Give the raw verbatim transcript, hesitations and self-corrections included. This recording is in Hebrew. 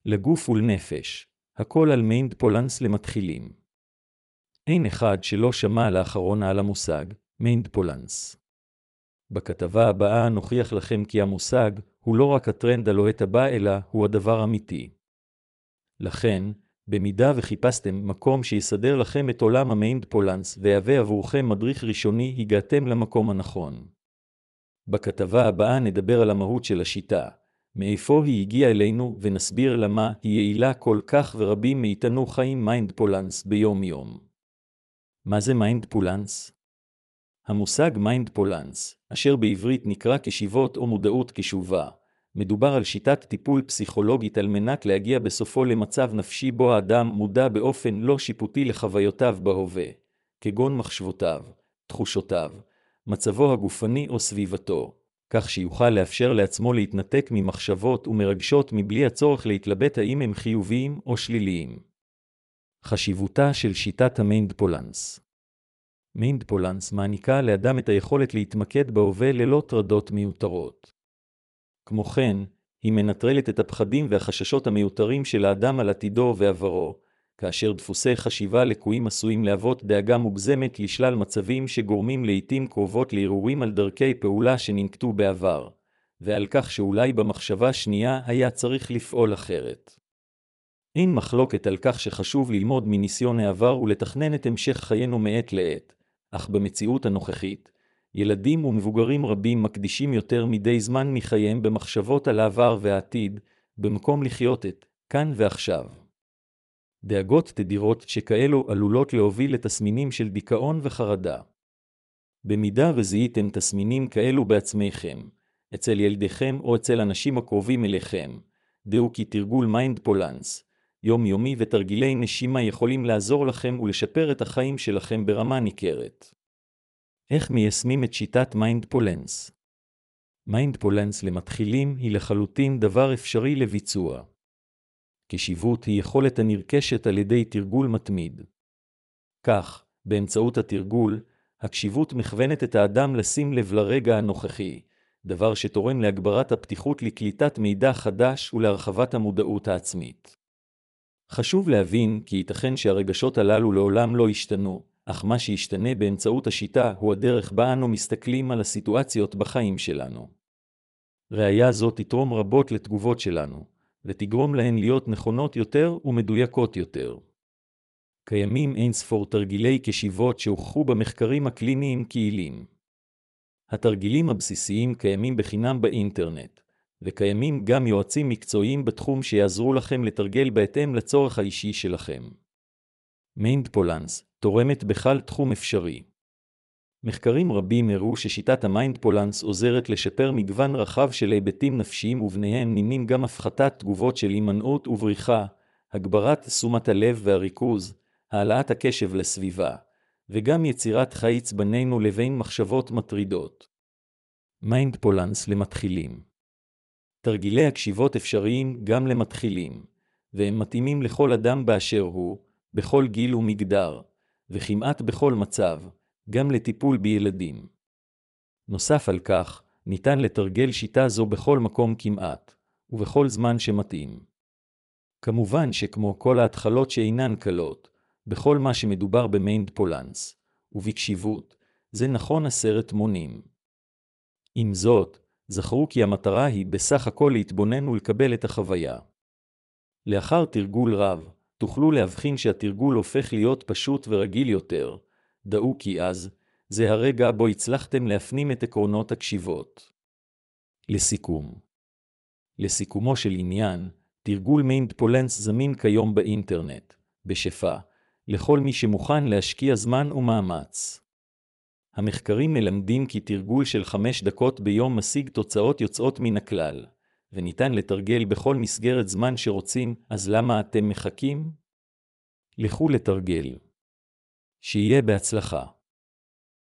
לגוף ולנפש, הכל על מיינדפולנס למתחילים. אין אחד שלא שמע לאחרונה על המושג מיינדפולנס. בכתבה הבאה נוכיח לכם כי המושג הוא לא רק הטרנד הלוהט הבא, אלא הוא הדבר אמיתי. לכן, במידה וחיפשתם מקום שיסדר לכם את עולם המיינדפולנס ויהווה עבורכם מדריך ראשוני, הגעתם למקום הנכון. בכתבה הבאה נדבר על המהות של השיטה, מאיפה היא הגיעה אלינו, ונסביר למה היא יעילה כל כך ורבים מאיתנו חיים מיינדפולנס ביום יום. מה זה מיינדפולנס? המושג מיינדפולנס, אשר בעברית נקרא קשיבות או מודעות קשובה, מדובר על שיטת טיפול פסיכולוגית על מנת להגיע בסופו למצב נפשי בו האדם מודע באופן לא שיפוטי לחוויותיו בהווה, כגון מחשבותיו, תחושותיו, מצבו הגופני או סביבתו, כך שיוכל לאפשר לעצמו להתנתק ממחשבות ומרגשות מבלי הצורך להתלבט האם הם חיוביים או שליליים. חשיבותה של שיטת המיינדפולנס. מיינדפולנס מעניקה לאדם את היכולת להתמקד בהווה ללא טרדות מיותרות. כמו כן, היא מנטרלת את הפחדים והחששות המיותרים של האדם על עתידו ועברו, כאשר דפוסי חשיבה לקויים עשויים להוות דאגה מוגזמת לשלל מצבים שגורמים לעתים קרובות לערעורים על דרכי פעולה שננקטו בעבר, ועל כך שאולי במחשבה שנייה היה צריך לפעול אחרת. אין מחלוקת על כך שחשוב ללמוד מניסיון העבר ולתכנן את המשך חיינו מעת לעת, אך במציאות הנוכחית, ילדים ומבוגרים רבים מקדישים יותר מדי זמן מחייהם במחשבות על העבר והעתיד, במקום לחיות את כאן ועכשיו. דאגות תדירות שכאלו עלולות להוביל לתסמינים של דיכאון וחרדה. במידה וזיהיתם תסמינים כאלו בעצמכם, אצל ילדיכם או אצל אנשים הקרובים אליכם, דעו כי תרגול מיינדפולנס, יומיומי ותרגילי נשימה יכולים לעזור לכם ולשפר את החיים שלכם ברמה ניכרת. איך מיישמים את שיטת מיינדפולנס? מיינדפולנס למתחילים היא לחלוטין דבר אפשרי לביצוע. קשיבות היא יכולת הנרכשת על ידי תרגול מתמיד. כך, באמצעות התרגול, הקשיבות מכוונת את האדם לשים לב לרגע הנוכחי, דבר שתורם להגברת הפתיחות לקליטת מידע חדש ולהרחבת המודעות העצמית. חשוב להבין כי ייתכן שהרגשות הללו לעולם לא ישתנו, אך מה שישתנה באמצעות השיטה הוא הדרך בה אנו מסתכלים על הסיטואציות בחיים שלנו. ראיה זו תתרום רבות לתגובות שלנו, ותגרום להן להיות נכונות יותר ומדויקות יותר. קיימים אין ספור תרגילי קשיבות שהוכחו במחקרים הקליניים כיעילים. התרגילים הבסיסיים קיימים בחינם באינטרנט, וקיימים גם יועצים מקצועיים בתחום שיעזרו לכם לתרגל בהתאם לצורך האישי שלכם. מיינדפולנס תורמת בכל תחום אפשרי. מחקרים רבים הראו ששיטת המיינדפולנס עוזרת לשפר מגוון רחב של היבטים נפשיים, וביניהם נמנים גם הפחתת תגובות של הימנעות ובריחה, הגברת תשומת הלב והריכוז, העלאת הקשב לסביבה, וגם יצירת חיץ בינינו לבין מחשבות מטרידות. מיינדפולנס למתחילים. תרגילי הקשיבות אפשריים גם למתחילים, והם מתאימים לכל אדם באשר הוא, בכל גיל ומגדר, וכמעט בכל מצב, גם לטיפול בילדים. נוסף על כך, ניתן לתרגל שיטה זו בכל מקום כמעט, ובכל זמן שמתאים. כמובן שכמו כל ההתחלות שאינן קלות, בכל מה שמדובר במיינדפולנס, ובקשיבות, זה נכון עשרת מונים. עם זאת, זכרו כי המטרה היא בסך הכל להתבונן ולקבל את החוויה. לאחר תרגול רב, תוכלו להבחין שהתרגול הופך להיות פשוט ורגיל יותר, דעו כי אז, זה הרגע בו הצלחתם להפנים את עקרונות הקשיבות. לסיכום. לסיכומו של עניין, תרגול מיינדפולנס זמין כיום באינטרנט, בשפע, לכל מי שמוכן להשקיע זמן ומאמץ. המחקרים מלמדים כי תרגול של חמש דקות ביום משיג תוצאות יוצאות מן הכלל, וניתן לתרגל בכל מסגרת זמן שרוצים, אז למה אתם מחכים? לכו לתרגל. שיהיה בהצלחה.